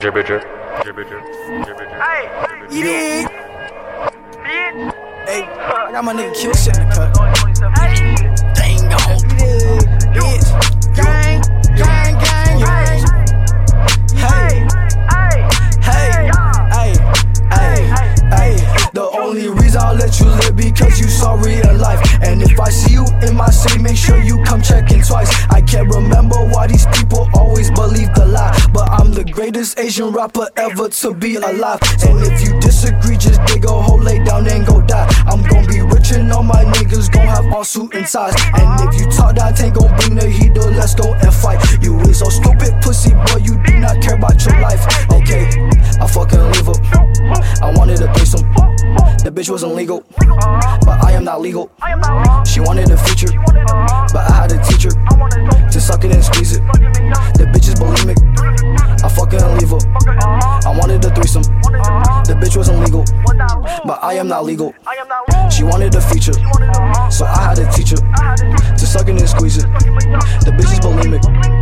You dig? Hey, I got my nigga Kill shit in the cut. Dang on. Bitch. Gang, gang, gang, gang. Hey, hey, hey, hey, hey. The only reason I'll let you live because you saw real life. And if I see you in my city, make sure you come checking twice. I can't remember why these people always believe the lie, but I'm the greatest Asian rapper ever to be alive. And if you disagree, just dig a hole, lay down and go die. I'm gon' be rich and all my niggas gon' have all suit and ties. And if you talk that ain't gon' bring the heat, though, let's go and fight. You is so stupid, pussy boy, you do not care about your life. Okay, I fucking live up. I wanted a threesome. The bitch wasn't legal, but I am not legal. She wanted a feature, but I had to teach her to suck it and squeeze it. The bitch is bulimic, I fucking leave her. I wanted a threesome. The bitch wasn't legal, but I am not legal. She wanted a feature, so I had to teach her to suck it and squeeze it. The bitch is bulimic,